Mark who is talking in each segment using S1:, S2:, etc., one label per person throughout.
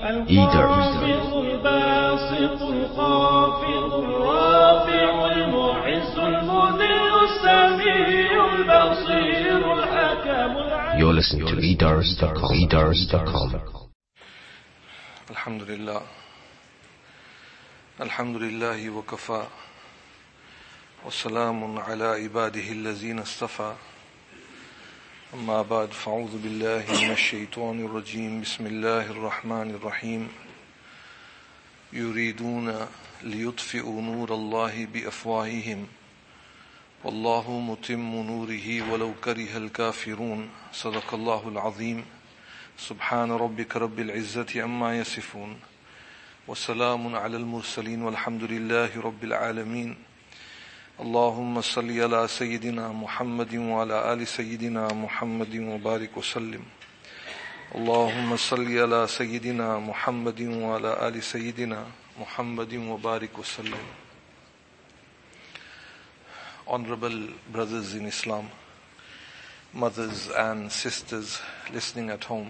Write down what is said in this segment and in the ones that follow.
S1: الخافض الباسط الخافض الرافع المعز المذل السميع البصير الحكم العليم.
S2: You're listening to edars.com.
S3: الحمد لله وكفى وسلام على عباده الذين اصطفى أما بعد فأعوذ بالله من الشيطان الرجيم بسم الله الرحمن الرحيم يريدون ليطفئوا نور الله بأفواههم والله متم نوره ولو كره الكافرون صدق الله العظيم سبحان ربك رب العزة عما يصفون وسلام على المرسلين والحمد لله رب العالمين اللهم صل على سيدنا محمد وعلى آل سيدنا محمد وبارك وسلم اللهم صل على سيدنا محمد وعلى آل سيدنا محمد وبارك وسلم. Honorable brothers in Islam, mothers and sisters listening at home,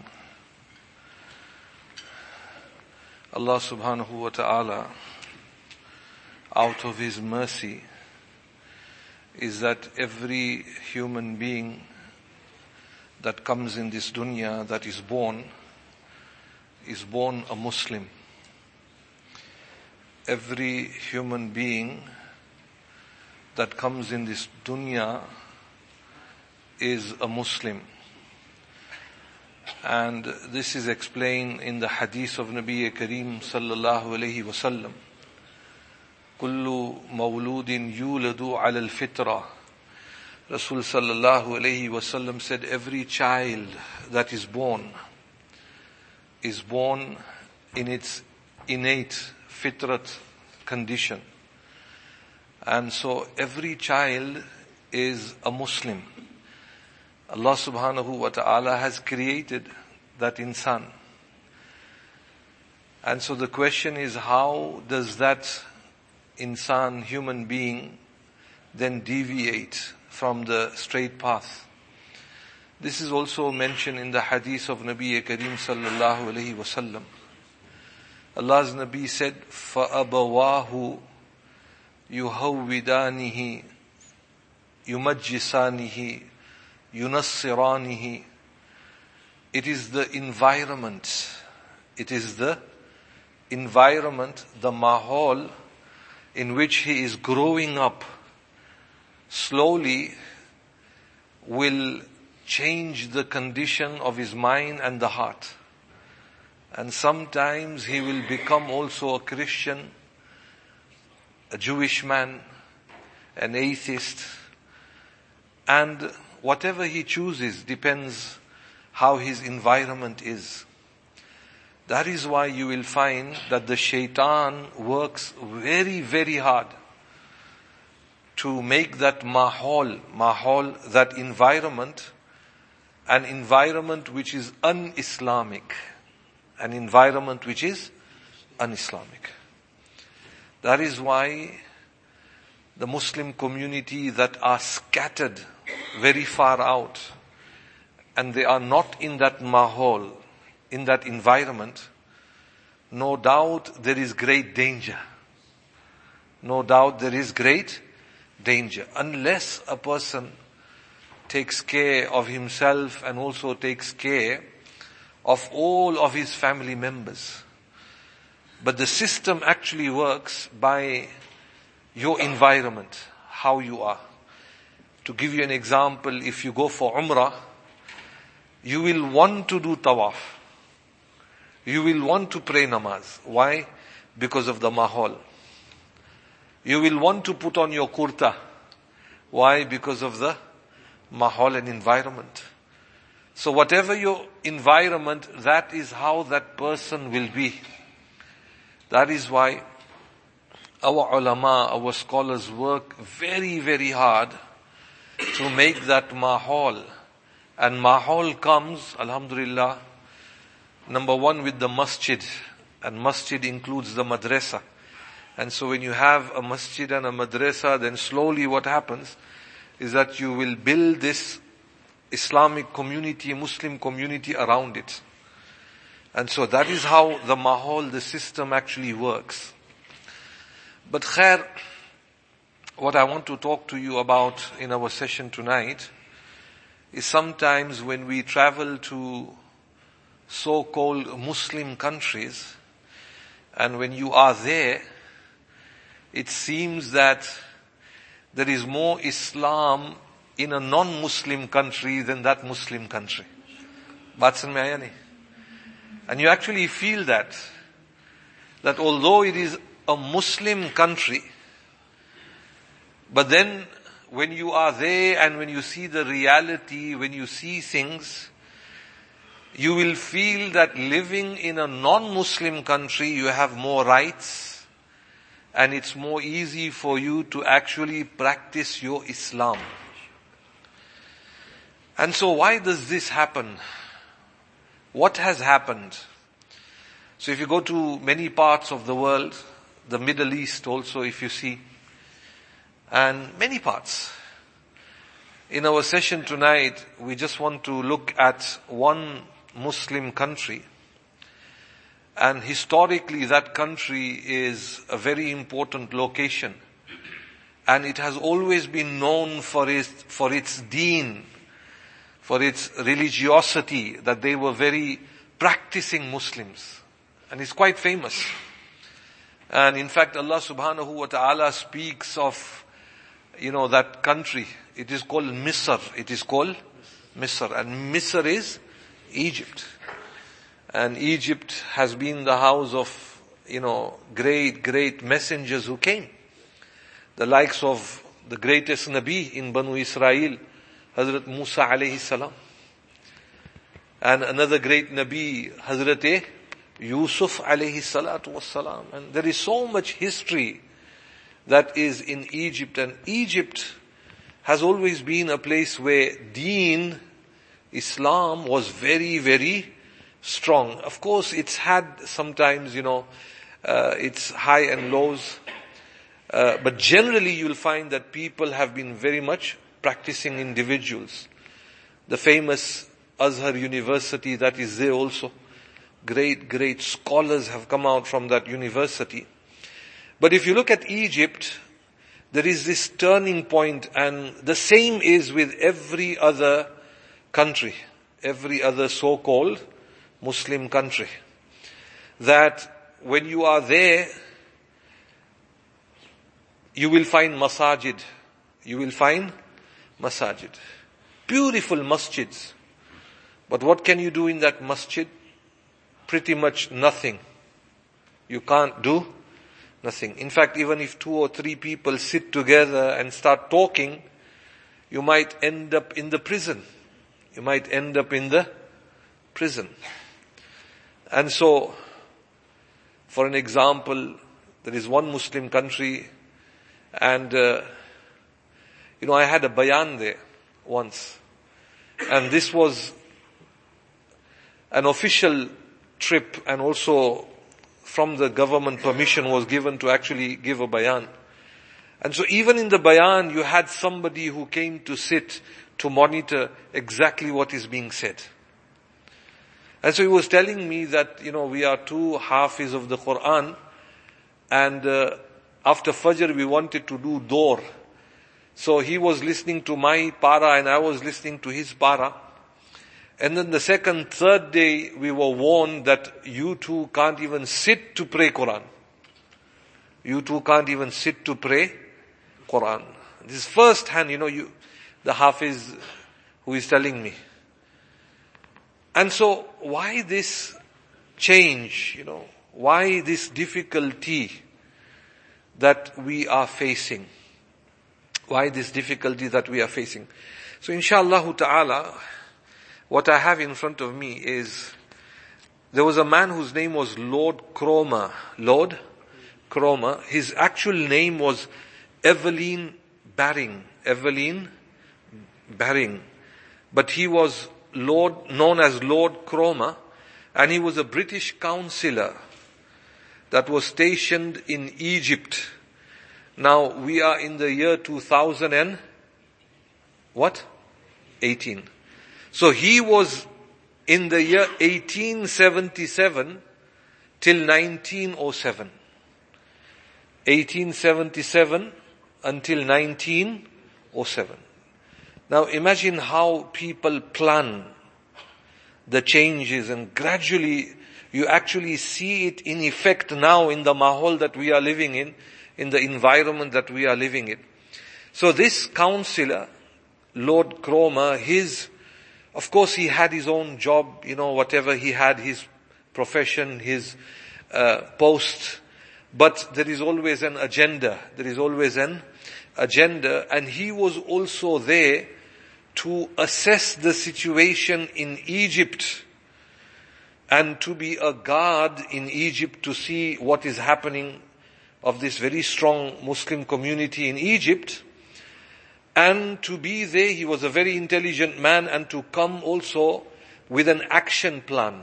S3: Allah subhanahu wa ta'ala, out of His mercy, is that every human being that comes in this dunya, that is born a Muslim. Every human being that comes in this dunya is a Muslim. And this is explained in the hadith of Nabi Kareem sallallahu alayhi wa sallam. Kullu mawludin yuladu ala al-fitra. Rasul sallallahu alayhi wa sallam said, every child that is born in its innate fitrat condition. And so every child is a Muslim. Allah subhanahu wa ta'ala has created that insan. And so the question is, how does that insan, human being, then deviate from the straight path? This is also mentioned in the hadith of Nabi Kareem sallallahu alayhi wa sallam. Allah's Nabi said, فَأَبَوَاهُ يُهَوِّدَانِهِ يُمَجِّسَانِهِ يُنَصِّرَانِهِ. It is the environment, the mahal in which he is growing up, slowly will change the condition of his mind and the heart. And sometimes he will become also a Christian, a Jewish man, an atheist, and whatever he chooses depends how his environment is. That is why you will find that the shaitan works very, very hard to make that mahal, that environment, an environment which is un-Islamic. An environment which is un-Islamic. That is why the Muslim community that are scattered very far out, and they are not in that mahal, in that environment, no doubt there is great danger. No doubt there is great danger. Unless a person takes care of himself and also takes care of all of his family members. But the system actually works by your environment, how you are. To give you an example, if you go for Umrah, you will want to do tawaf. You will want to pray namaz. Why? Because of the mahal. You will want to put on your kurta. Why? Because of the mahal and environment. So whatever your environment, that is how that person will be. That is why our ulama, our scholars work very, very hard to make that mahal. And mahal comes, alhamdulillah, number one with the masjid. And masjid includes the madrasa. And so when you have a masjid and a madrasa, then slowly what happens is that you will build this Islamic community, Muslim community around it. And so that is how the mahol, the system actually works. But khair, what I want to talk to you about in our session tonight is sometimes when we travel to so-called Muslim countries, and when you are there, it seems that there is more Islam in a non-Muslim country than that Muslim country. Baat samajh aaya nahi? And you actually feel that although it is a Muslim country, but then when you are there and when you see the reality, when you see things, you will feel that living in a non-Muslim country, you have more rights and it's more easy for you to actually practice your Islam. And so why does this happen? What has happened? So if you go to many parts of the world, the Middle East also if you see, and many parts. In our session tonight, we just want to look at one Muslim country. And historically that country is a very important location. And it has always been known for its deen, for its religiosity, that they were very practicing Muslims. And it's quite famous. And in fact, Allah subhanahu wa ta'ala speaks of, that country. It is called Misr. It is called Misr. And Misr is Egypt. And Egypt has been the house of, great messengers who came. The likes of the greatest Nabi in Banu Israel, Hazrat Musa alayhi salam. And another great Nabi, Hazrat Yusuf alayhi salatu wassalam. And there is so much history that is in Egypt. And Egypt has always been a place where deen, Islam was very, very strong. Of course, it's had sometimes, its high and lows. But generally you'll find that people have been very much practicing individuals. The famous Azhar University that is there also. Great scholars have come out from that university. But if you look at Egypt, there is this turning point, and the same is with every other country, every other so-called Muslim country. That when you are there, you will find masajid. You will find masajid. Beautiful masjids. But what can you do in that masjid? Pretty much nothing. You can't do nothing. In fact, even if 2 or 3 people sit together and start talking, you might end up in the prison. You might end up in the prison. And so, for an example, there is one Muslim country, and I had a bayan there once. And this was an official trip, and also from the government permission was given to actually give a bayan. And so even in the bayan, you had somebody who came to sit to monitor exactly what is being said. And so he was telling me that, we are 2 Hafiz of the Quran, and after Fajr we wanted to do Dor. So he was listening to my para and I was listening to his para. And then the second, third day, we were warned that you two can't even sit to pray Quran. You two can't even sit to pray Quran. This is first hand, the Hafiz who is telling me. And so, why this change, why this difficulty that we are facing? Why this difficulty that we are facing? So inshallah ta'ala, what I have in front of me is, there was a man whose name was Lord Cromer. Lord Cromer. His actual name was Evelyn Baring. Evelyn Baring. But he was known as Lord Cromer, and he was a British councillor that was stationed in Egypt. Now, we are in the year 2018. So he was in the year 1877 till 1907. 1877 until 1907. Now imagine how people plan the changes, and gradually you actually see it in effect now in the mahal that we are living in the environment that we are living in. So this councillor, Lord Cromer, of course he had his own job, whatever he had, his profession, his post, but there is always an agenda. And he was also there to assess the situation in Egypt and to be a guard in Egypt to see what is happening of this very strong Muslim community in Egypt. And to be there, he was a very intelligent man, and to come also with an action plan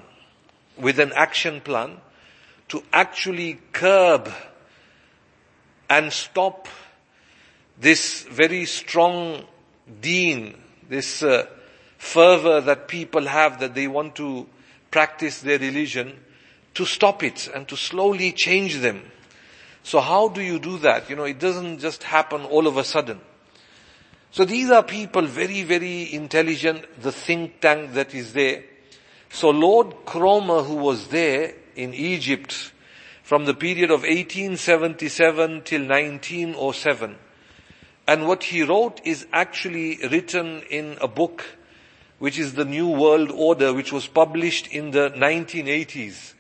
S3: to actually curb and stop this very strong deen, this fervor that people have that they want to practice their religion, to stop it and to slowly change them. So how do you do that? It doesn't just happen all of a sudden. So these are people very, very intelligent, the think tank that is there. So Lord Cromer, who was there in Egypt from the period of 1877 till 1907, and what he wrote is actually written in a book which is the New World Order, which was published in the 1980s.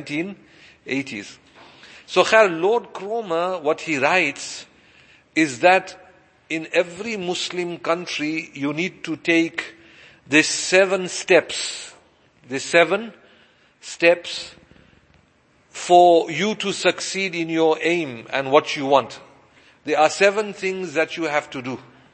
S3: So Lord Cromer, what he writes is that in every Muslim country you need to take these 7 steps for you to succeed in your aim and what you want. There are 7 things that you have to do.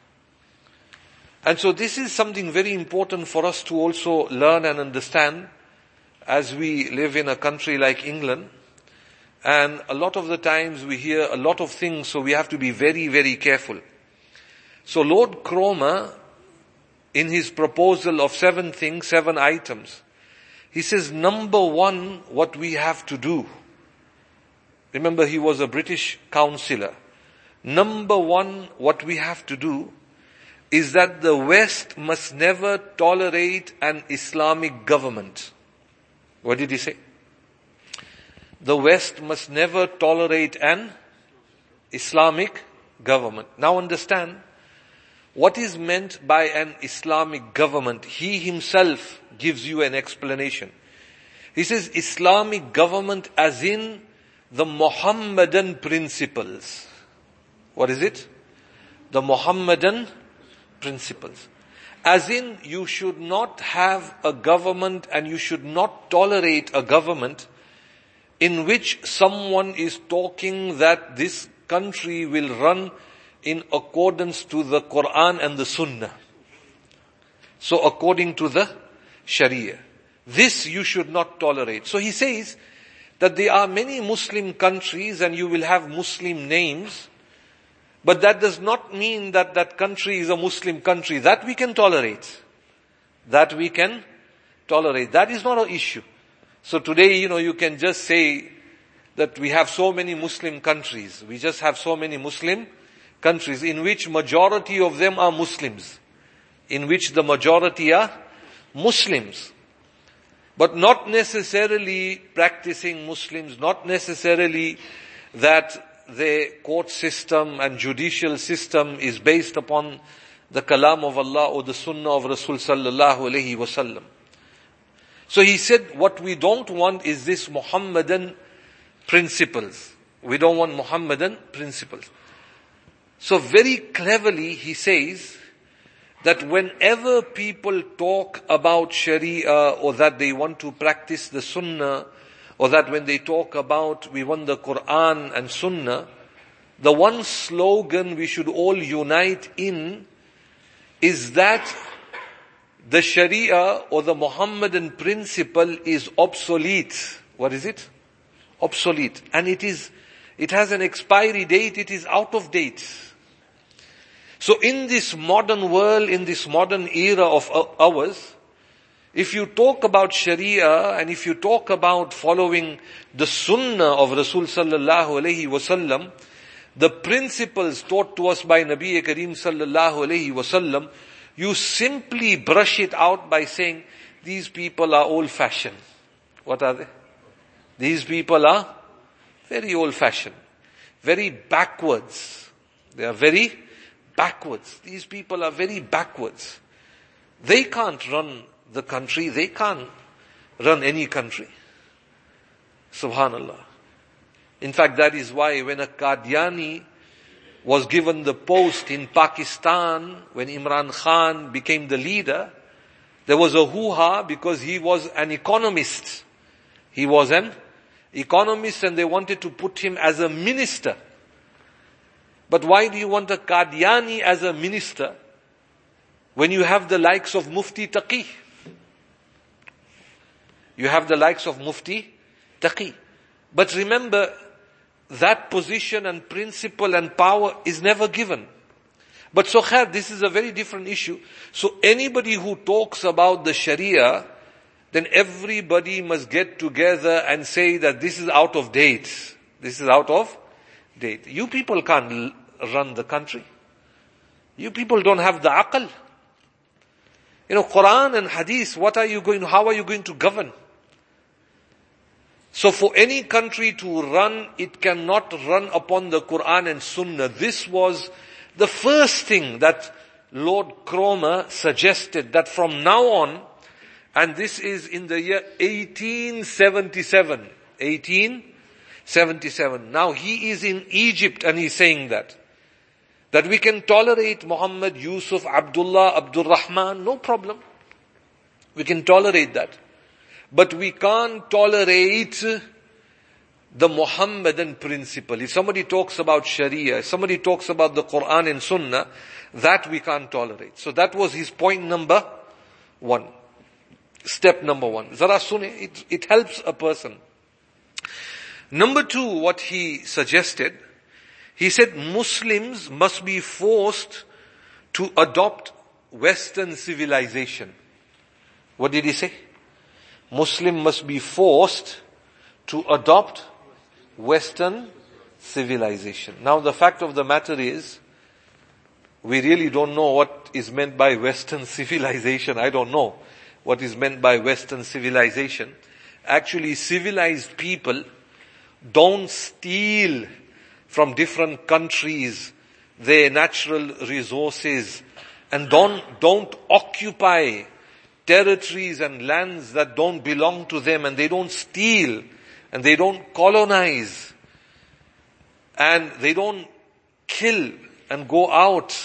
S3: And so this is something very important for us to also learn and understand as we live in a country like England. And a lot of the times we hear a lot of things, so we have to be very, very careful. So Lord Cromer, in his proposal of 7 things, 7 items, he says, number 1, what we have to do. Remember, he was a British councillor. Number 1, what we have to do is that the West must never tolerate an Islamic government. What did he say? The West must never tolerate an Islamic government. Now understand, what is meant by an Islamic government? He himself gives you an explanation. He says Islamic government as in the Muhammadan principles. What is it? The Muhammadan principles. As in, you should not have a government and you should not tolerate a government in which someone is talking that this country will run in accordance to the Quran and the Sunnah. So according to the Sharia. This you should not tolerate. So he says that there are many Muslim countries and you will have Muslim names, but that does not mean that that country is a Muslim country. That we can tolerate. That is not an issue. So today, you can just say that we have so many Muslim countries. We just have so many Muslim countries in which majority of them are Muslims. In which the majority are Muslims. But not necessarily practicing Muslims, not necessarily that the court system and judicial system is based upon the kalam of Allah or the sunnah of Rasul sallallahu alaihi wasallam. So he said, what we don't want is this Muhammadan principles. We don't want Muhammadan principles. So very cleverly he says that whenever people talk about Sharia or that they want to practice the Sunnah, or that when they talk about we want the Quran and Sunnah, the one slogan we should all unite in is that the Sharia or the Muhammadan principle is obsolete. What is it? Obsolete. And it has an expiry date, it is out of date. So in this modern world, in this modern era of ours, If you talk about Sharia and if you talk about following the Sunnah of Rasul sallallahu alaihi wasallam, the principles taught to us by Nabi Kareem sallallahu alaihi wasallam, you simply brush it out by saying, these people are old-fashioned. What are they? These people are very old-fashioned, very backwards. They are very backwards. These people are very backwards. They can't run the country. They can't run any country. Subhanallah. In fact, that is why when a Qadiani was given the post in Pakistan, when Imran Khan became the leader, there was a hoo-ha because he was an economist. He was an economist and they wanted to put him as a minister. But why do you want a Qadiani as a minister when you have the likes of Mufti Taqi? You have the likes of Mufti Taqi. But remember, that position and principle and power is never given. But so khair, this is a very different issue. So anybody who talks about the Sharia, then everybody must get together and say that this is out of date. This is out of date. You people can't run the country. You people don't have the aql. Quran and Hadith, how are you going to govern? So for any country to run, it cannot run upon the Quran and Sunnah. This was the first thing that Lord Cromer suggested, that from now on, and this is in the year 1877. 1877. Now he is in Egypt and he's saying that we can tolerate Muhammad, Yusuf, Abdullah, Abdul Rahman, no problem. We can tolerate that. But we can't tolerate the Muhammadan principle. If somebody talks about Sharia, if somebody talks about the Quran and Sunnah, that we can't tolerate. So that was his point number 1. Step number 1. Zara sune, it helps a person. Number 2, what he suggested, he said Muslims must be forced to adopt Western civilization. What did he say? Muslim must be forced to adopt Western civilization. Now the fact of the matter is, we really don't know what is meant by Western civilization. I don't know what is meant by Western civilization. Actually, civilized people don't steal from different countries their natural resources and don't occupy territories and lands that don't belong to them, and they don't steal and they don't colonize and they don't kill and go out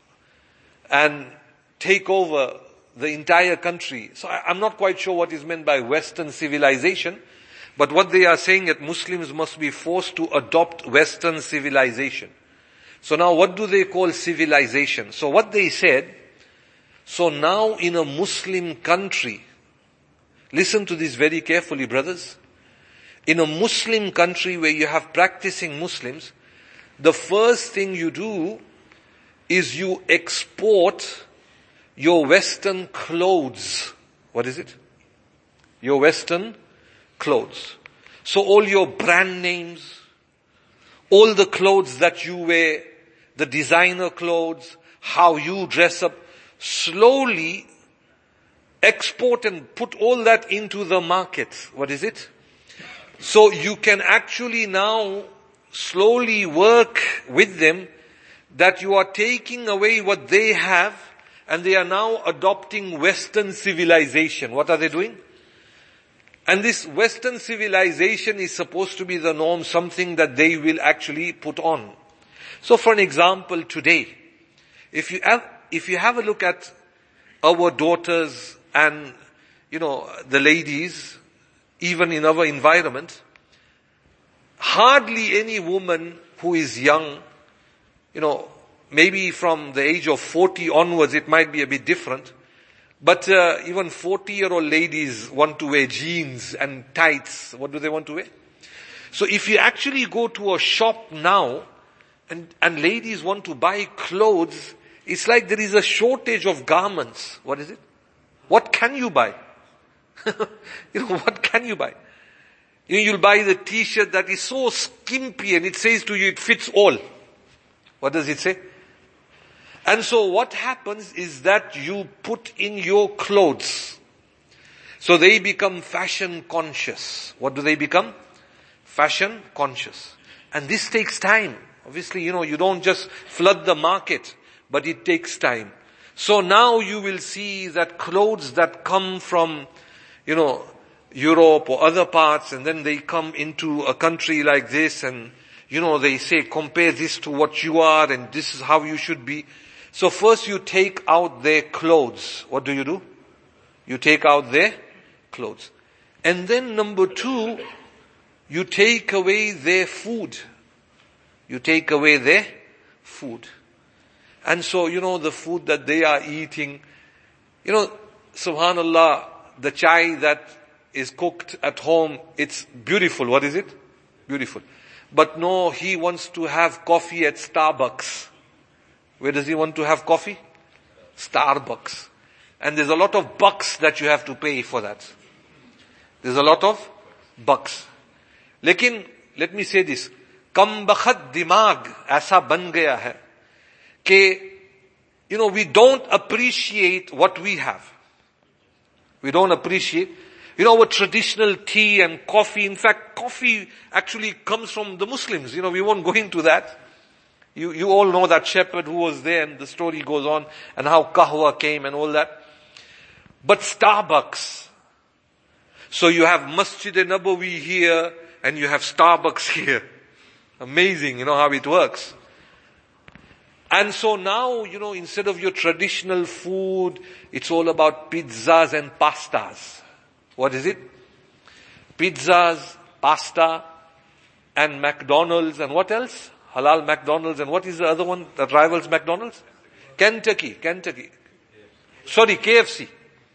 S3: and take over the entire country. So I'm not quite sure what is meant by Western civilization, but what they are saying that Muslims must be forced to adopt Western civilization. So now what do they call civilization? So what they said, so now in a Muslim country, listen to this very carefully, brothers. In a Muslim country where you have practicing Muslims, the first thing you do is you export your Western clothes. What is it? Your Western clothes. So all your brand names, all the clothes that you wear, the designer clothes, how you dress up, slowly export and put all that into the market. What is it? So you can actually now slowly work with them that you are taking away what they have and they are now adopting Western civilization. What are they doing? And this Western civilization is supposed to be the norm, something that they will actually put on. So for an example, today, if you have a look at our daughters and, the ladies, even in our environment, hardly any woman who is young, maybe from the age of 40 onwards, it might be a bit different. But even 40-year-old ladies want to wear jeans and tights. What do they want to wear? So if you actually go to a shop now, and ladies want to buy clothes, it's like there is a shortage of garments. What is it? What can you buy? What can you buy? You'll buy the t-shirt that is so skimpy and it says to you it fits all. What does it say? And so what happens is that you put in your clothes. So they become fashion conscious. What do they become? Fashion conscious. And this takes time. Obviously, you don't just flood the market, but it takes time. So now you will see that clothes that come from, Europe or other parts, and then they come into a country like this, and, they say, compare this to what you are, and this is how you should be. So first you take out their clothes. What do? You take out their clothes. And then number 2, you take away their food. You take away their food. And so, the food that they are eating, subhanallah, the chai that is cooked at home, it's beautiful. What is it? Beautiful. But no, he wants to have coffee at Starbucks. Where does he want to have coffee? Starbucks. And there's a lot of bucks that you have to pay for that. There's a lot of bucks. Lekin, let me say this. Kam bakhat dimag aisa ban gaya hai. We don't appreciate what we have. We don't appreciate, our traditional tea and coffee. In fact, coffee actually comes from the Muslims. We won't go into that. You all know that shepherd who was there, and the story goes on, and how kahwa came and all that. But Starbucks. So you have Masjid-e-Nabawi here, and you have Starbucks here. Amazing, how it works. And so now, instead of your traditional food, it's all about pizzas and pastas. What is it? Pizzas, pasta, and McDonald's, and what else? Halal McDonald's, and what is the other one that rivals McDonald's? Kentucky. Sorry, KFC.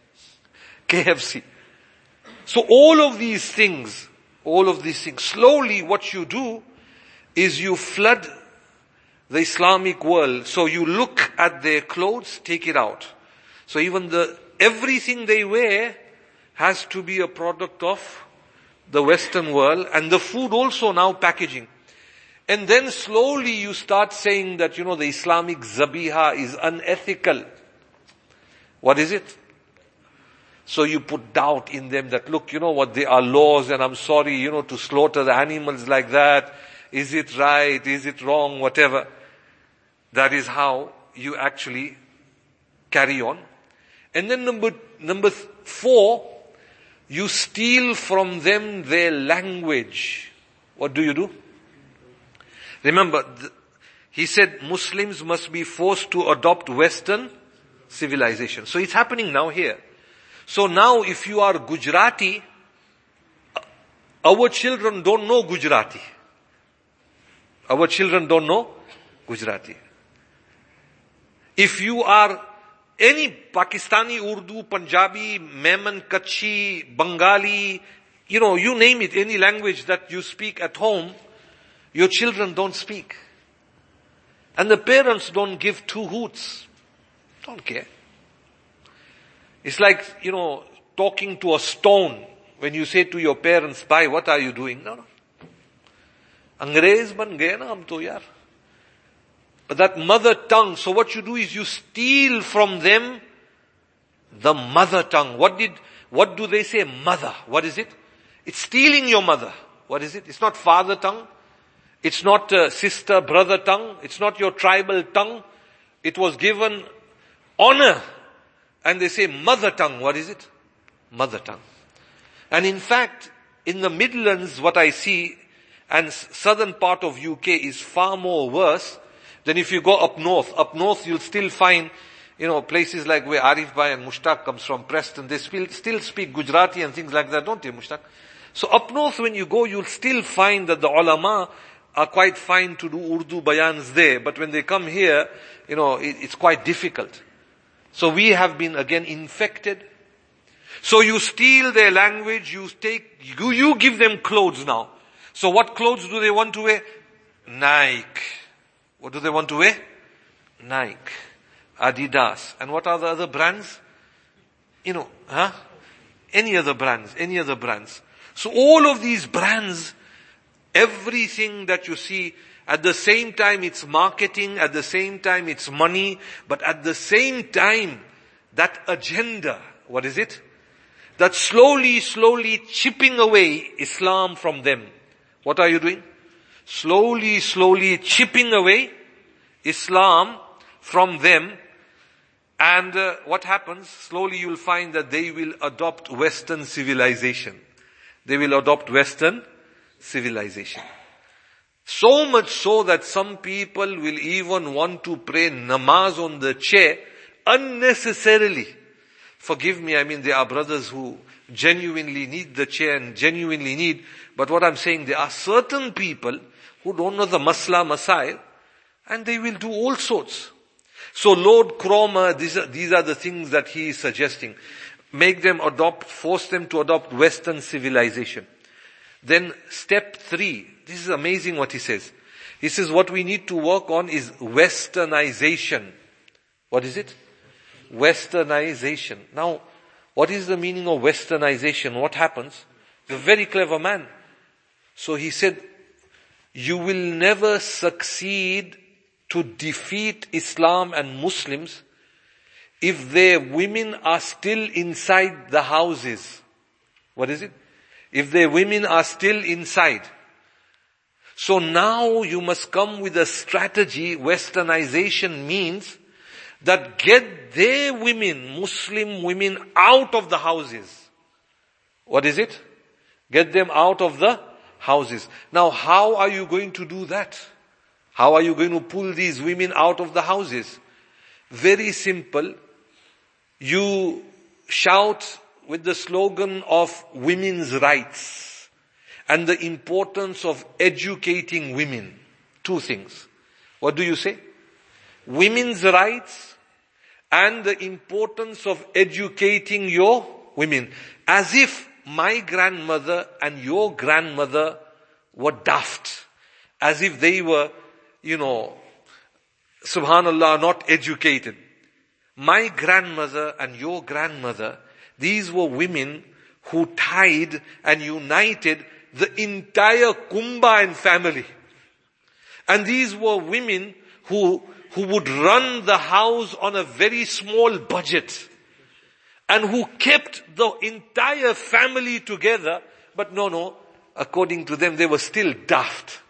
S3: So all of these things, slowly what you do is you flood the Islamic world. So you look at their clothes, take it out. So even everything they wear has to be a product of the Western world, and the food also now packaging. And then slowly you start saying that, the Islamic zabiha is unethical. What is it? So you put doubt in them that, look, what, there are laws, and I'm sorry, to slaughter the animals like that. Is it right? Is it wrong? Whatever. That is how you actually carry on. And then number 4, you steal from them their language. What do? Remember, he said Muslims must be forced to adopt Western civilization. So it's happening now here. So now if you are Gujarati, our children don't know Gujarati. If you are any Pakistani, Urdu, Punjabi, Memon, Kutchi, Bengali, you name it, any language that you speak at home, your children don't speak. And the parents don't give 2 hoots. Don't care. It's like, talking to a stone. When you say to your parents, "Bhai, what are you doing?" No. Angrez ban gaye na hum to yaar. But that mother tongue, so what you do is you steal from them the mother tongue. What do they say? Mother. What is it? It's stealing your mother. What is it? It's not father tongue. It's not sister, brother tongue. It's not your tribal tongue. It was given honor. And they say mother tongue. What is it? Mother tongue. And in fact, in the Midlands, what I see, and southern part of UK is far more worse than if you go up north. Up north, you'll still find, places like where Arif Bhai and Mushtaq comes from, Preston, they still speak Gujarati and things like that, don't they, Mushtaq? So up north, when you go, you'll still find that the ulama are quite fine to do Urdu bayans there, but when they come here, it's quite difficult. So we have been again infected. So you steal their language, you give them clothes now. So what clothes do they want to wear? Nike. What do they want to wear? Nike. Adidas. And what are the other brands? Any other brands. So all of these brands, everything that you see, at the same time it's marketing, at the same time it's money, but at the same time, that agenda, what is it? That slowly chipping away Islam from them. What are you doing? Slowly chipping away Islam from them. And what happens? Slowly you'll find that they will adopt Western civilization. So much so that some people will even want to pray namaz on the chair unnecessarily. Forgive me, there are brothers who genuinely need the chair and genuinely need, but what I'm saying, there are certain people who don't know the masla masail, and they will do all sorts. So Lord Cromer, these are the things that he is suggesting. Force them to adopt Western civilization. Then step 3, this is amazing what he says. He says what we need to work on is westernization. What is it? Westernization. Now, what is the meaning of westernization? What happens? He's a very clever man. So he said, you will never succeed to defeat Islam and Muslims if their women are still inside the houses. What is it? If their women are still inside. So now you must come with a strategy. Westernization means that get their women, Muslim women, out of the houses. What is it? Get them out of the houses. Now how are you going to do that? How are you going to pull these women out of the houses? Very simple. You shout with the slogan of women's rights and the importance of educating women. 2 things. What do you say? Women's rights and the importance of educating your women. As if my grandmother and your grandmother were daft. As if they were, subhanallah, not educated. My grandmother and your grandmother, these were women who tied and united the entire Kumbayan family. And these were women who would run the house on a very small budget and who kept the entire family together. But no, according to them, they were still daft.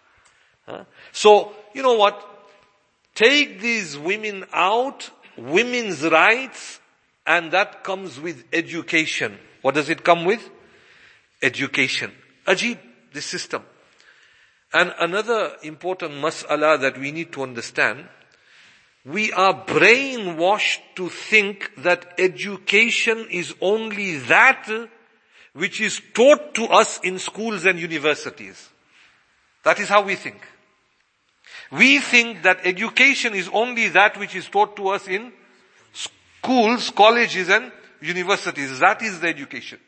S3: So, you know what? Take these women out, women's rights, and that comes with education. What does it come with? Education. Ajib, this system. And another important mas'ala that we need to understand, we are brainwashed to think that education is only that which is taught to us in schools and universities. That is how we think. We think that education is only that which is taught to us in schools, colleges and universities. That is the education.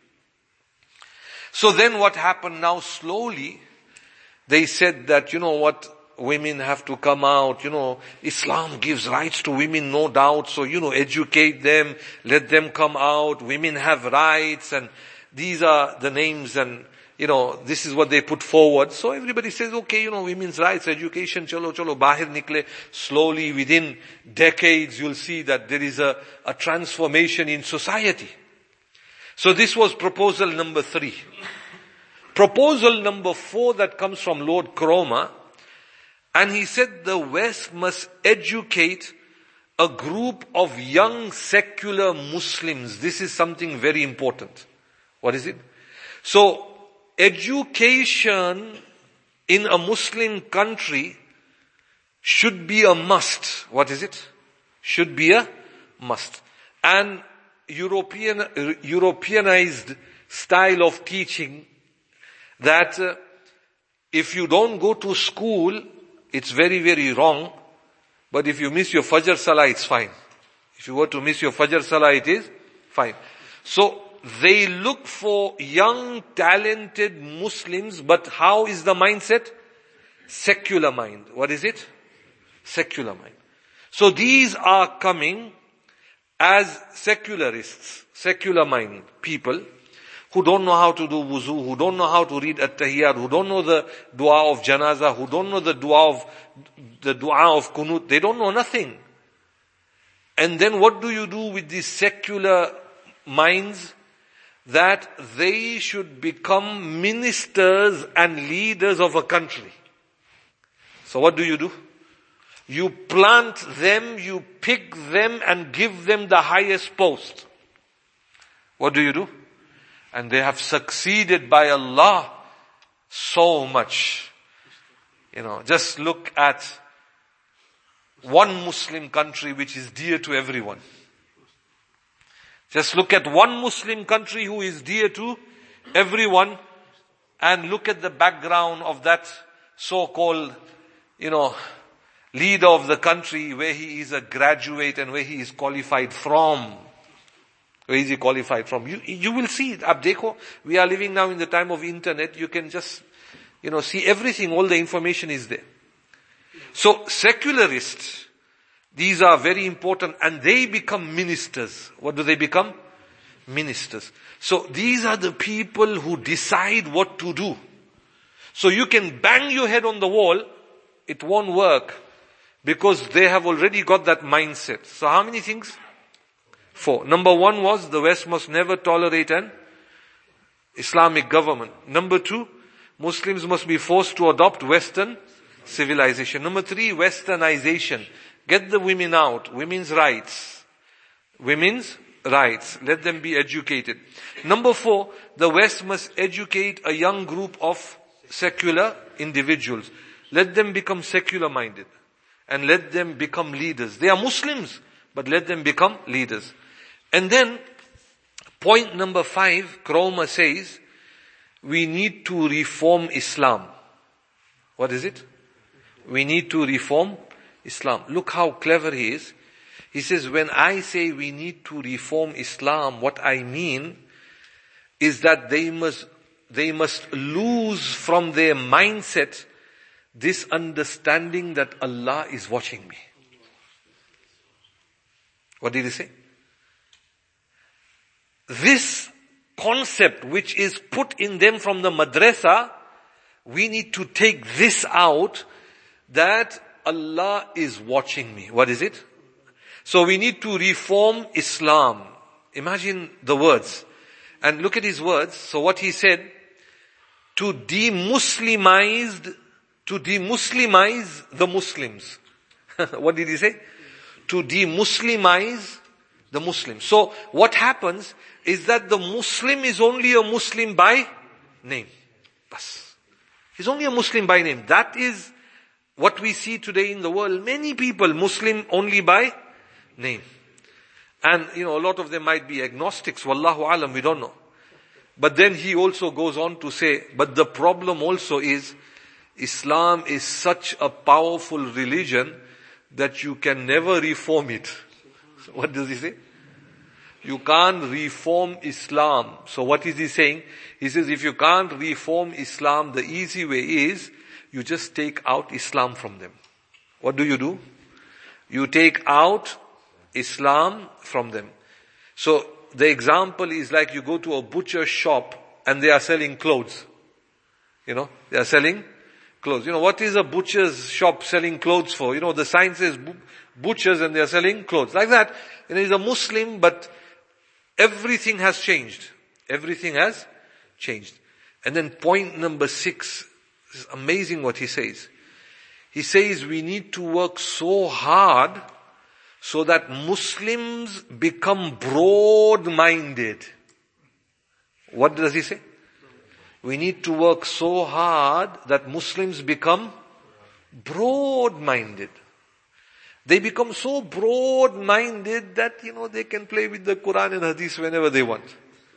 S3: So then what happened now slowly, they said that, women have to come out, Islam gives rights to women, no doubt. So, educate them, let them come out. Women have rights, and these are the names, and, this is what they put forward. So everybody says, okay, women's rights, education, chalo, bahir nikle. Slowly, within decades, you'll see that there is a transformation in society. So this was proposal number 3. Proposal number 4 that comes from Lord Cromer, and he said the West must educate a group of young secular Muslims. This is something very important. What is it? So, education in a Muslim country should be a must. What is it? Should be a must. And Europeanized style of teaching that if you don't go to school, it's very, very wrong. But if you miss your Fajr Salah, it's fine. If you were to miss your Fajr Salah, it is fine. So they look for young, talented Muslims, but how is the mindset? Secular mind. What is it? Secular mind. So these are coming as secularists, secular mind people. who don't know how to do wuzu, who don't know how to read at-tahiyyat, who don't know the dua of janazah, who don't know the dua of kunut. They don't know nothing. And then what do you do with these secular minds? That they should become ministers and leaders of a country. So what do? You plant them, you pick them and give them the highest post. What do? And they have succeeded by Allah so much. Just look at one Muslim country which is dear to everyone. Just look at one Muslim country who is dear to everyone and look at the background of that so-called, leader of the country, where he is a graduate and where he is qualified from. Where is he qualified from? You will see it. Ab dekho, we are living now in the time of internet. You can just, see everything. All the information is there. So secularists, these are very important, and they become ministers. What do they become? Ministers. So these are the people who decide what to do. So you can bang your head on the wall, it won't work, because they have already got that mindset. So how many things? 4. Number 1 was the West must never tolerate an Islamic government. Number 2, Muslims must be forced to adopt Western civilization. Number 3, Westernization. Get the women out. Women's rights. Women's rights. Let them be educated. Number 4, the West must educate a young group of secular individuals. Let them become secular minded. And let them become leaders. They are Muslims, but let them become leaders. And then, point number 5, Kroma says, we need to reform Islam. What is it? We need to reform Islam. Look how clever he is. He says, when I say we need to reform Islam, what I mean is that they must lose from their mindset this understanding that Allah is watching me. What did he say? This concept which is put in them from the madrasa, we need to take this out, that Allah is watching me. What is it? So we need to reform Islam. Imagine the words. And look at his words. So what he said, to demuslimize the Muslims. What did he say? To demuslimize the Muslims. So what happens is that the Muslim is only a Muslim by name. Bas. He's only a Muslim by name. That is what we see today in the world. Many people Muslim only by name. And a lot of them might be agnostics. Wallahu alam, we don't know. But then he also goes on to say, but the problem also is, Islam is such a powerful religion that you can never reform it. So what does he say? You can't reform Islam. So what is he saying? He says, if you can't reform Islam, the easy way is, you just take out Islam from them. What do? You take out Islam from them. So the example is like you go to a butcher shop and they are selling clothes. They are selling clothes. What is a butcher's shop selling clothes for? The sign says butchers and they are selling clothes. Like that. He's a Muslim, but everything has changed. Everything has changed. And then point number 6, it's amazing what he says. He says we need to work so hard so that Muslims become broad-minded. What does he say? We need to work so hard that Muslims become broad-minded. They become so broad-minded that, they can play with the Quran and Hadith whenever they want.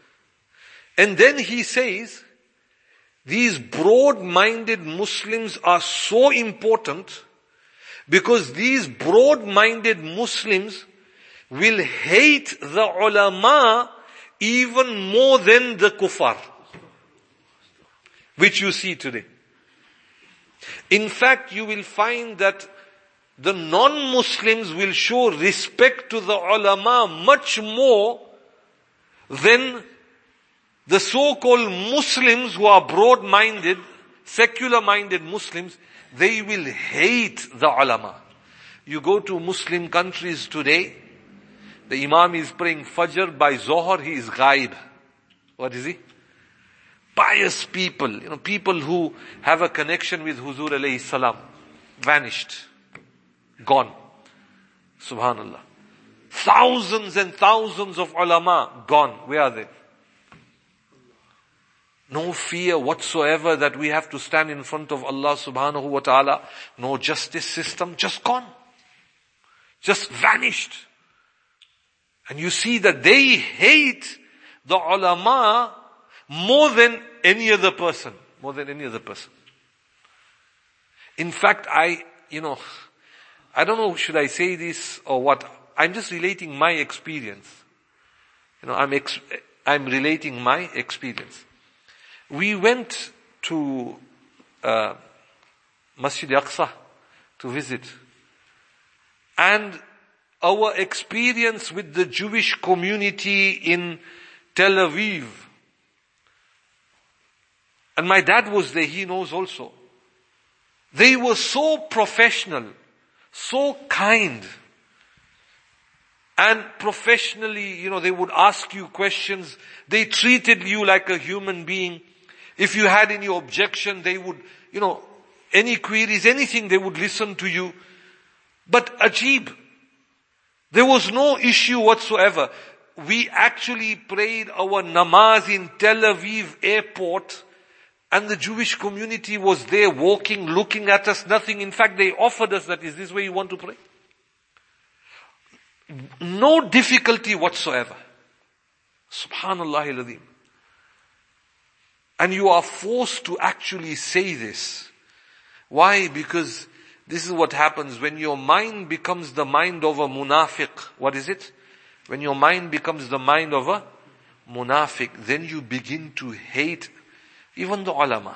S3: And then he says, these broad-minded Muslims are so important because these broad-minded Muslims will hate the ulama even more than the kuffar, which you see today. In fact, you will find that the non-Muslims will show respect to the ulama much more than The so-called Muslims who are broad-minded, secular-minded Muslims, they will hate the ulama. You go to Muslim countries today, the Imam is praying Fajr, by Zohar he is ghaib. What is he? Pious people, people who have a connection with Huzur alayhi salam, vanished, gone. Subhanallah. Thousands and thousands of ulama gone. Where are they? No fear whatsoever that we have to stand in front of Allah subhanahu wa ta'ala. No justice system, just gone. Just vanished. And you see that they hate the ulama more than any other person. More than any other person. In fact, I don't know, should I say this or what? I'm just relating my experience. I'm relating my experience. We went to Masjid Aqsa to visit. And our experience with the Jewish community in Tel Aviv. And my dad was there, he knows also. They were so professional, so kind. And professionally, they would ask you questions. They treated you like a human being. If you had any objection, they would, any queries, anything, they would listen to you. But Ajib, there was no issue whatsoever. We actually prayed our namaz in Tel Aviv airport, and the Jewish community was there walking, looking at us, nothing. In fact, they offered us that, is this where you want to pray? No difficulty whatsoever. Subhanallah al-Azim. And you are forced to actually say this. Why? Because this is what happens when your mind becomes the mind of a munafiq. What is it? When your mind becomes the mind of a munafiq, then you begin to hate even the ulama.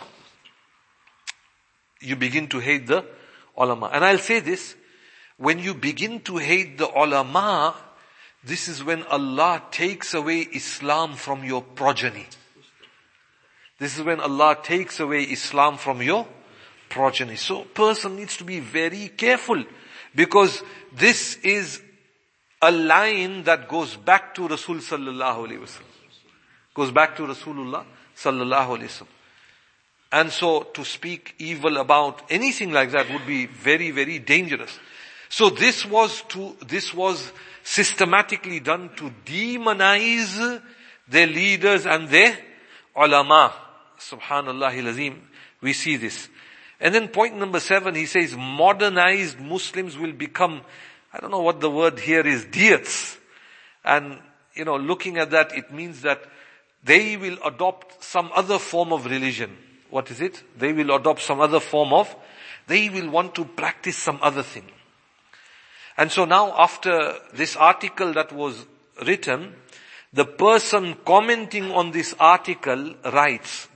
S3: You begin to hate the ulama. And I'll say this, when you begin to hate the ulama, this is when Allah takes away Islam from your progeny. This is when Allah takes away Islam from your progeny. So a person needs to be very careful, because this is a line that goes back to Rasul sallallahu alaihi wasallam. Goes back to Rasulullah sallallahu alaihi wasallam. And so to speak evil about anything like that would be very, very dangerous. So this was systematically done to demonize their leaders and their ulama. Subhanallah al-Azim. We see this. And then point number 7, he says modernized Muslims will become, I don't know what the word here is, deists. And, looking at that, it means that they will adopt some other form of religion. What is it? They will adopt some other they will want to practice some other thing. And so now after this article that was written, the person commenting on this article writes,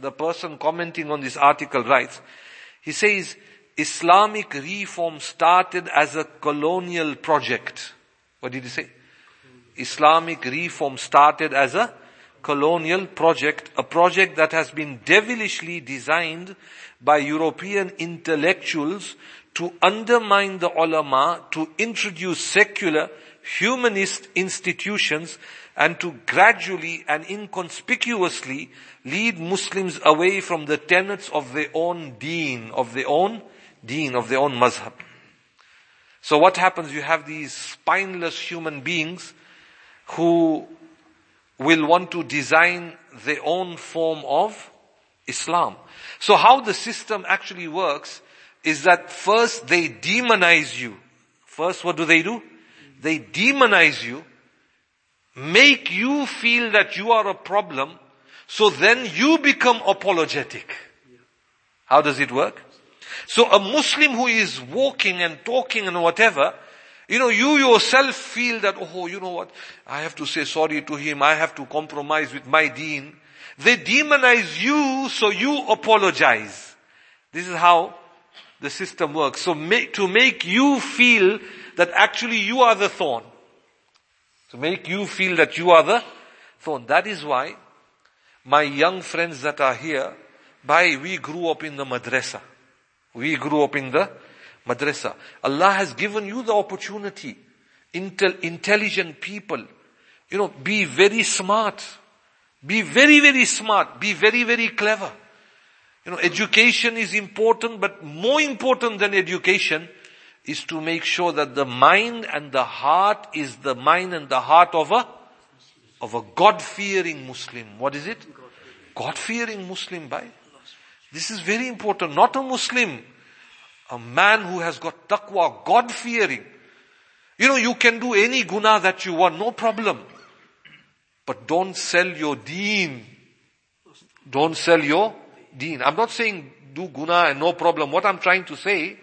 S3: he says, Islamic reform started as a colonial project. What did he say? Islamic reform started as a colonial project, a project that has been devilishly designed by European intellectuals to undermine the ulama, to introduce secular, humanist institutions, and to gradually and inconspicuously lead Muslims away from the tenets of their own deen, of their own mazhab. So what happens? You have these spineless human beings who will want to design their own form of Islam. So how the system actually works is that first they demonize you. First, what do? They demonize you, make you feel that you are a problem, so then you become apologetic. How does it work? So a Muslim who is walking and talking and whatever, you yourself feel that, I have to say sorry to him, I have to compromise with my deen. They demonize you, so you apologize. This is how the system works. So to make you feel that actually you are the thorn. To make you feel that you are the thorn. That is why My young friends that are here, we grew up in the madrasa. We grew up in the madrasa. Allah has given you the opportunity. Intelligent people. Be very smart. Be very, very smart. Be very, very clever. Education is important, but more important than education is to make sure that the mind and the heart is the mind and the heart of a God-fearing Muslim. What is it? God-fearing Muslim, This is very important. Not a Muslim. A man who has got taqwa, God-fearing. You can do any guna that you want, no problem. But don't sell your deen. Don't sell your deen. I'm not saying do guna and no problem. What I'm trying to say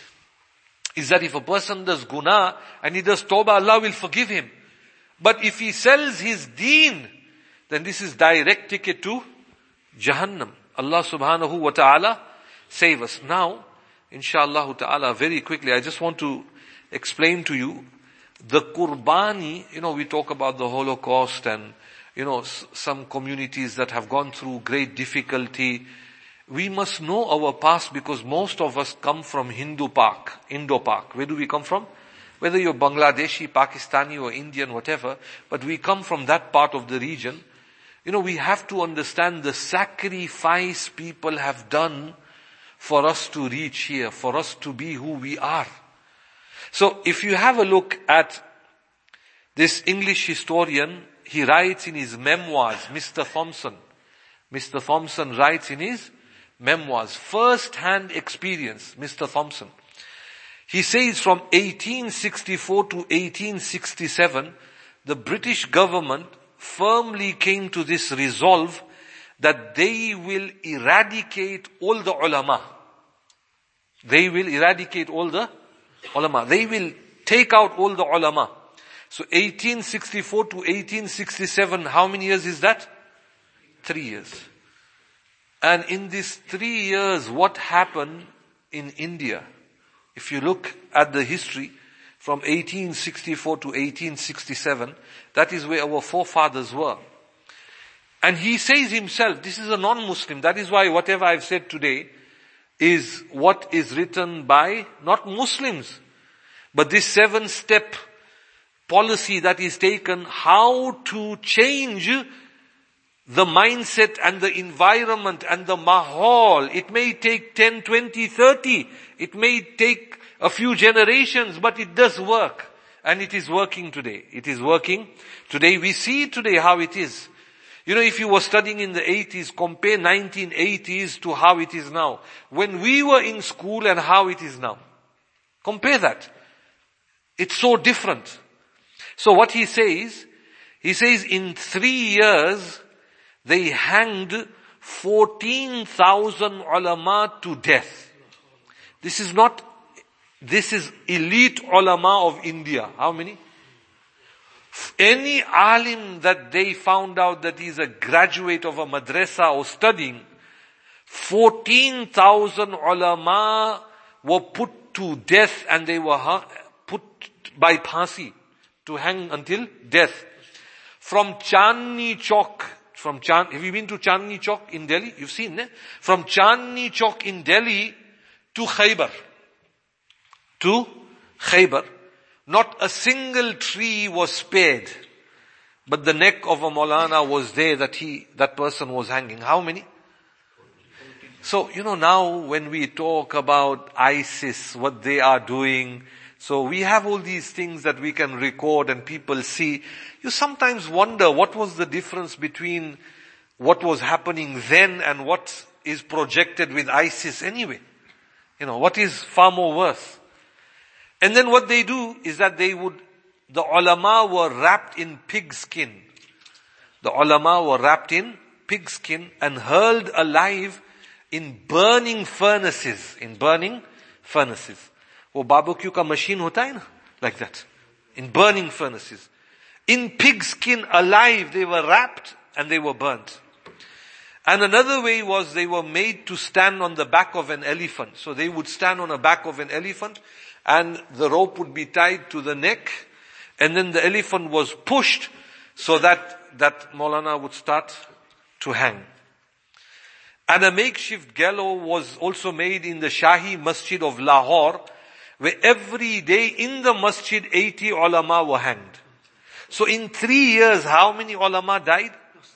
S3: is that if a person does guna and he does tawbah, Allah will forgive him. But if he sells his deen, then this is direct ticket to Jahannam. Allah subhanahu wa ta'ala save us. Now, inshallah ta'ala, very quickly, I just want to explain to you the Qurbani. We talk about the Holocaust and, some communities that have gone through great difficulty. We must know our past because most of us come from Indo-Pak. Where do we come from? Whether you're Bangladeshi, Pakistani or Indian, whatever, but we come from that part of the region. We have to understand the sacrifice people have done for us to reach here, for us to be who we are. So if you have a look at this English historian, he writes in his memoirs, Mr. Thompson. Mr. Thompson writes in his memoirs, first-hand experience, Mr. Thompson. He says from 1864 to 1867, the British government firmly came to this resolve that they will eradicate all the ulama. They will eradicate all the ulama. They will take out all the ulama. So 1864 to 1867, how many years is that? 3 years. And in these 3 years, what happened in India? If you look at the history from 1864 to 1867, that is where our forefathers were. And he says himself, this is a non-Muslim. That is why whatever I've said today is what is written by not Muslims. But this 7-step policy that is taken, how to change the mindset and the environment and the mahal. It may take 10, 20, 30. It may take a few generations, but it does work. And it is working today. It is working today. We see today how it is. If you were studying in the 80s, compare 1980s to how it is now. When we were in school and how it is now. Compare that. It's so different. So what he says in 3 years, they hanged 14,000 ulama to death. This is elite ulama of India. How many? Any alim that they found out that he's a graduate of a madrasa or studying, 14,000 ulama were put to death and they were put by Phansi to hang until death. From Chandni Chowk, have you been to Chandni Chowk in Delhi? You've seen, eh? From Chandni Chowk in Delhi to Khaybar. Not a single tree was spared. But the neck of a Maulana was there that person was hanging. How many? So, now when we talk about ISIS, what they are doing, so we have all these things that we can record and people see. You sometimes wonder what was the difference between what was happening then and what is projected with ISIS anyway. What is far more worse. And then what they do is that the ulama were wrapped in pig skin. The ulama were wrapped in pig skin and hurled alive in burning furnaces. वो barbecue का machine होता है ना, like that. In burning furnaces. In pig skin alive, they were wrapped and they were burnt. And another way was they were made to stand on the back of an elephant. So they would stand on the back of an elephant and the rope would be tied to the neck and then the elephant was pushed so that Maulana would start to hang. And a makeshift gallows was also made in the Shahi Masjid of Lahore, where every day in the masjid 80 ulama were hanged. So in 3 years, how many ulama died?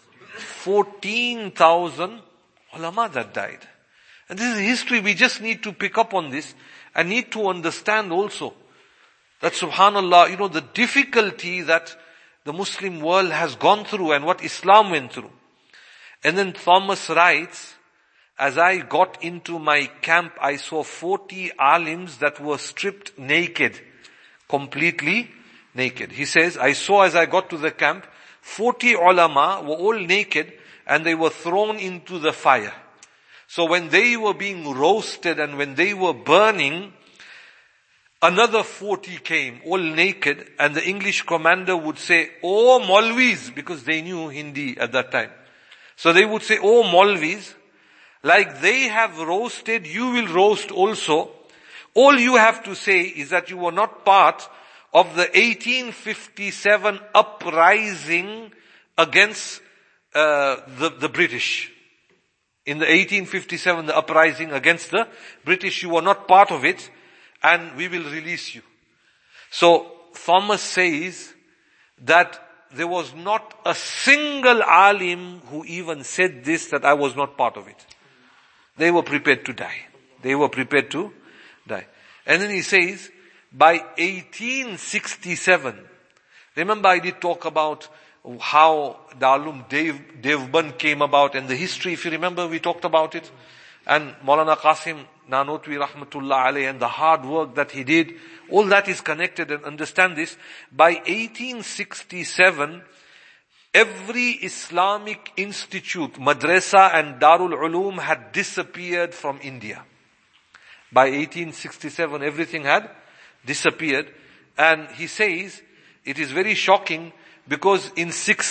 S3: 14,000 ulama that died. And this is history. We just need to pick up on this and need to understand also that subhanallah, the difficulty that the Muslim world has gone through and what Islam went through. And then Thomas writes, as I got into my camp, I saw 40 alims that were stripped naked, completely naked. He says, I saw as I got to the camp, 40 ulama were all naked and they were thrown into the fire. So when they were being roasted and when they were burning, another 40 came, all naked, and the English commander would say, "Oh Maulvis," because they knew Hindi at that time. So they would say, "Oh Maulvis, like they have roasted, you will roast also. All you have to say is that you were not part of the 1857 uprising against the British. In the 1857, the uprising against the British, you were not part of it, and we will release you." So Thomas says that there was not a single alim who even said this, that I was not part of it. They were prepared to die. They were prepared to die. And then he says, by 1867, remember I did talk about how Darul Devband came about and the history, if you remember, we talked about it. And Maulana Qasim Nanotwi Rahmatullah Alayhi and the hard work that he did, all that is connected, and understand this. By 1867, every Islamic institute, madrasa and Darul Uloom had disappeared from India. By 1867, everything had disappeared. And he says, it is very shocking because in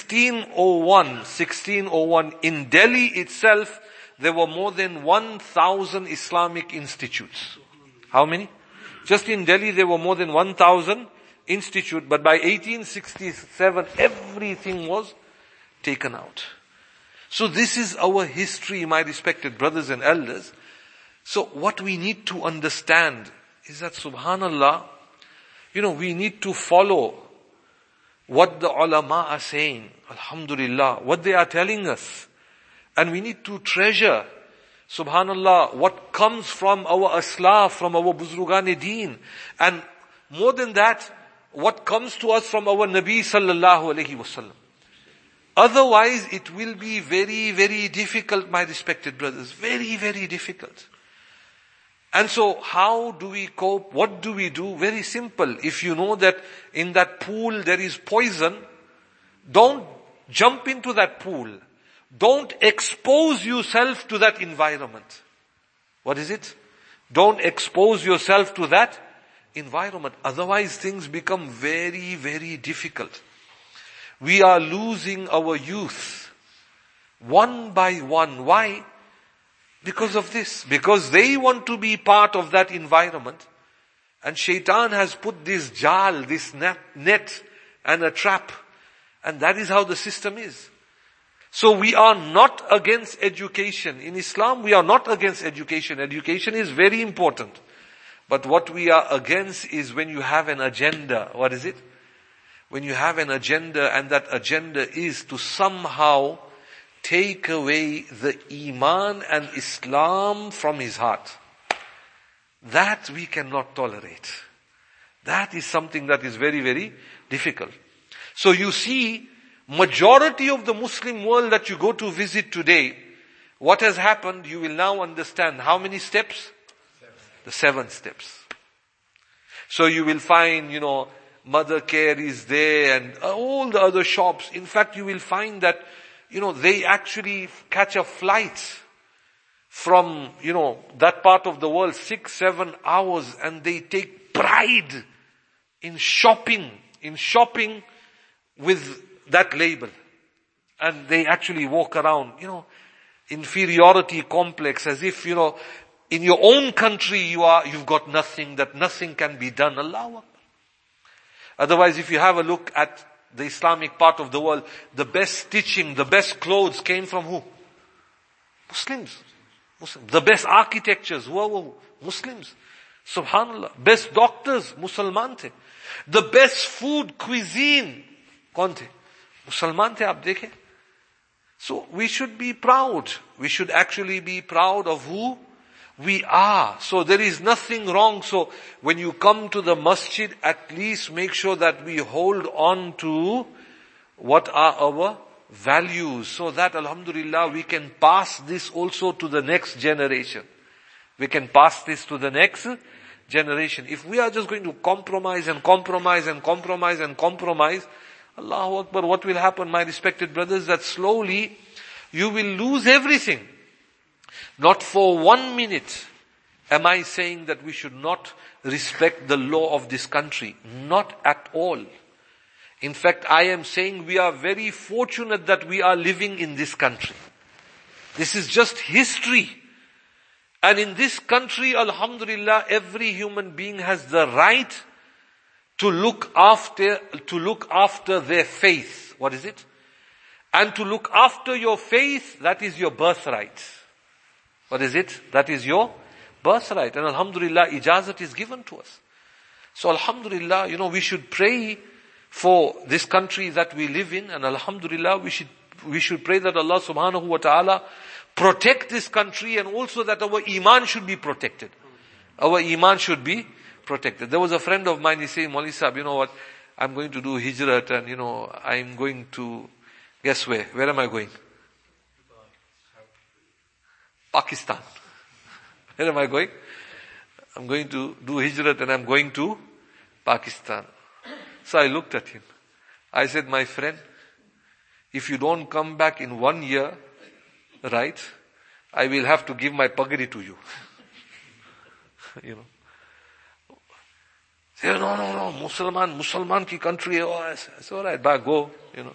S3: 1601, in Delhi itself, there were more than 1,000 Islamic institutes. How many? Just in Delhi there were more than 1,000 institutes, but by 1867 everything was taken out. So this is our history, my respected brothers and elders. So what we need to understand is that subhanallah, we need to follow what the ulama are saying, alhamdulillah, what they are telling us. And we need to treasure, subhanallah, what comes from our aslaf, from our buzrugan-e-deen. And more than that, what comes to us from our Nabi sallallahu alayhi wasallam. Otherwise, it will be very, very difficult, my respected brothers. Very, very difficult. And so, how do we cope? What do we do? Very simple. If you know that in that pool there is poison, don't jump into that pool. Don't expose yourself to that environment. What is it? Don't expose yourself to that environment. Otherwise things become very, very difficult. We are losing our youth one by one. Why? Because of this. Because they want to be part of that environment. And shaitan has put this jal, this net and a trap. And that is how the system is. So we are not against education. In Islam, we are not against education. Education is very important. But what we are against is when you have an agenda. What is it? When you have an agenda and that agenda is to somehow take away the Iman and Islam from his heart. That we cannot tolerate. That is something that is very, very difficult. So you see, majority of the Muslim world that you go to visit today, what has happened, you will now understand. How many steps? 7. The 7 steps. So you will find, Mother Care is there and all the other shops. In fact, you will find that, they actually catch a flight from, that part of the world 6-7 hours, and they take pride in shopping with that label. And they actually walk around, inferiority complex, as if, in your own country you've got nothing, that nothing can be done. Allahu Akbar. Otherwise, if you have a look at the Islamic part of the world, the best teaching, the best clothes came from who? Muslims. The best architectures, who? Muslims. Subhanallah. Best doctors, Musalman the. The best food, cuisine, kaun the? Musalman the, aap dekhe. So we should be proud. We should actually be proud of who we are. So there is nothing wrong. So when you come to the masjid, at least make sure that we hold on to what are our values, so that alhamdulillah we can pass this also to the next generation. We can pass this to the next generation. If we are just going to compromise and compromise and compromise and compromise, Allahu Akbar, what will happen, my respected brothers, that slowly you will lose everything. Not for 1 minute am I saying that we should not respect the law of this country. Not at all. In fact, I am saying we are very fortunate that we are living in this country. This is just history. And in this country, alhamdulillah, every human being has the right to look after their faith. What is it? And to look after your faith, that is your birthright. What is it? That is your birthright. And alhamdulillah, ijazat is given to us. So alhamdulillah, we should pray for this country that we live in, and alhamdulillah, we should pray that Allah subhanahu wa ta'ala protect this country, and also that our iman should be protected. Our iman should be protected. There was a friend of mine, he said, Maulvi Sahib, you know what, I'm going to do hijrat, and I'm going to, guess where? Where am I going? Pakistan. Where am I going? I'm going to do hijrat and I'm going to Pakistan. So I looked at him. I said, my friend, if you don't come back in 1 year, right, I will have to give my pagri to you. Say, no, Musliman ki country. It's alright, back, go,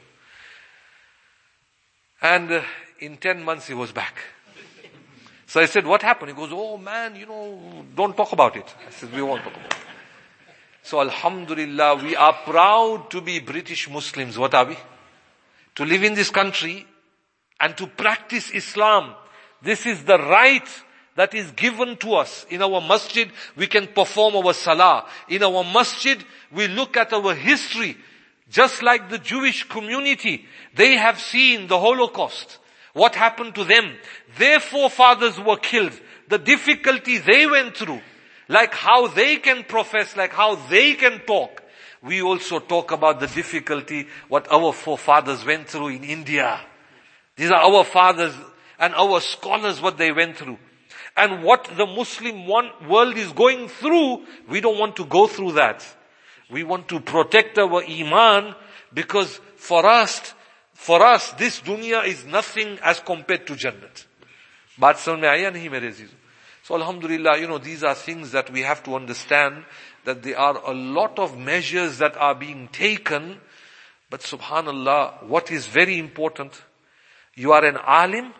S3: And in 10 months he was back. So I said, what happened? He goes, oh man, don't talk about it. I said, we won't talk about it. So alhamdulillah, we are proud to be British Muslims. What are we? To live in this country and to practice Islam. This is the right that is given to us. In our masjid, we can perform our salah. In our masjid, we look at our history. Just like the Jewish community, they have seen the Holocaust. What happened to them? Their forefathers were killed. The difficulty they went through. Like how they can profess, like how they can talk. We also talk about the difficulty what our forefathers went through in India. These are our fathers and our scholars, what they went through. And what the Muslim world is going through, we don't want to go through that. We want to protect our iman, because for us, this dunya is nothing as compared to Jannat. Baat samajh mein aaya nahi mere aziz? So alhamdulillah, these are things that we have to understand, that there are a lot of measures that are being taken. But subhanallah, what is very important, you are an alim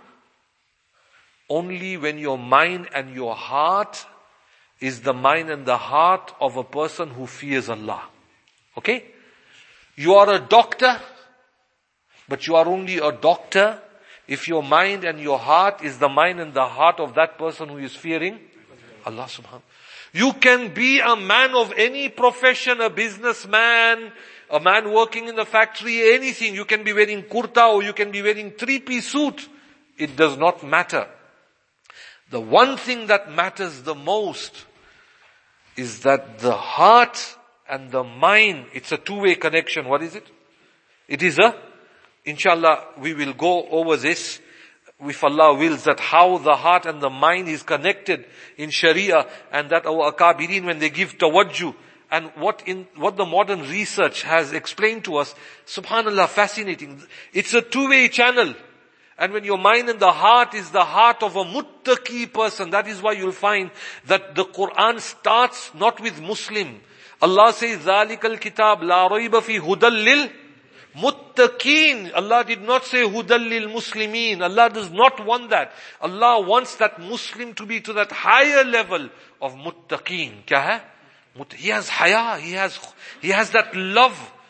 S3: only when your mind and your heart is the mind and the heart of a person who fears Allah. Okay? You are a doctor, but you are only a doctor if your mind and your heart is the mind and the heart of that person who is fearing Allah subhanahu. You can be a man of any profession, a businessman, a man working in the factory, anything. You can be wearing kurta or you can be wearing 3-piece suit. It does not matter. The one thing that matters the most is that the heart and the mind, it's a two-way connection. What is it? It is inshallah, we will go over this, if Allah wills, that how the heart and the mind is connected in Sharia, and that our akabirin, when they give tawajjuh, and what the modern research has explained to us, subhanallah, fascinating. It's a two-way channel. And when your mind and the heart is the heart of a muttaqi person, that is why you'll find that the Quran starts not with Muslim. Allah says, ذَلِكَ الْكِتَابِ لَا رَيْبَ فِي هُدًى لِلْمُتَّقِينَ. Allah did not say هُدًى لِلْمُسْلِمِينَ. Allah does not want that. Allah wants that Muslim to be to that higher level of muttaqeen. Kya hai? He has haya, he has that love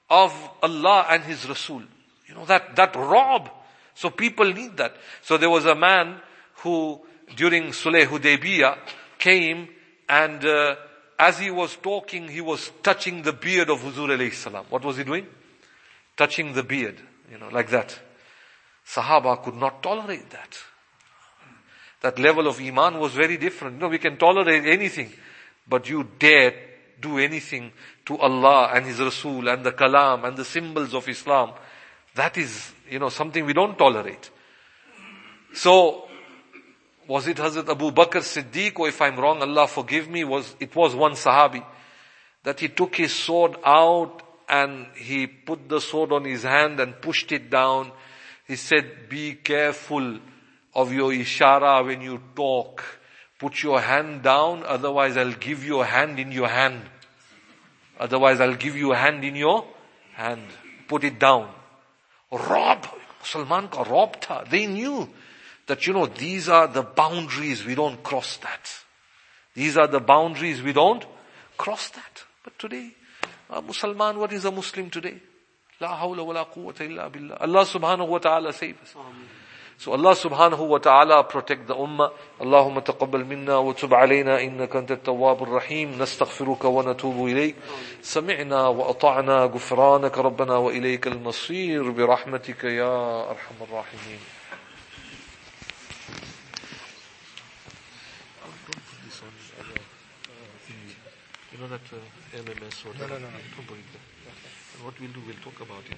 S3: of Allah and His Rasul. You know, that rob. So people need that. So there was a man who, during Sulh Hudaybiyah, came and as he was talking, he was touching the beard of Huzur alayhi salam. What was he doing? Touching the beard, like that. Sahaba could not tolerate that. That level of iman was very different. We can tolerate anything, but you dare do anything to Allah and His Rasul and the Kalam and the symbols of Islam. That is, something we don't tolerate. So, was it Hazrat Abu Bakr Siddiq, or if I'm wrong, Allah forgive me, it was one Sahabi, that he took his sword out and he put the sword on his hand and pushed it down. He said, be careful of your ishara when you talk. Put your hand down, otherwise I'll give you a hand in your hand. Otherwise I'll give you a hand in your hand. Put it down. Rob. Musalman ka rob tha. They knew that, these are the boundaries, we don't cross that. These are the boundaries, we don't cross that. But today, Musalman, what is a Muslim today? La hawla wa la quwwata illa billah. Allah subhanahu wa ta'ala save us. So Allah subhanahu wa ta'ala protect the ummah. Allahumma taqabbal minna wa tub alayna innaka antat tawwabur rahim. Nastaghfiruka wa natubu ilayk. Sami'na wa ata'na ghufranaka rabbana wa ilayka al-masir bi rahmatika ya arhamar rahimin. That MMS or no. Don't put it there. And what we'll do, we'll talk about it.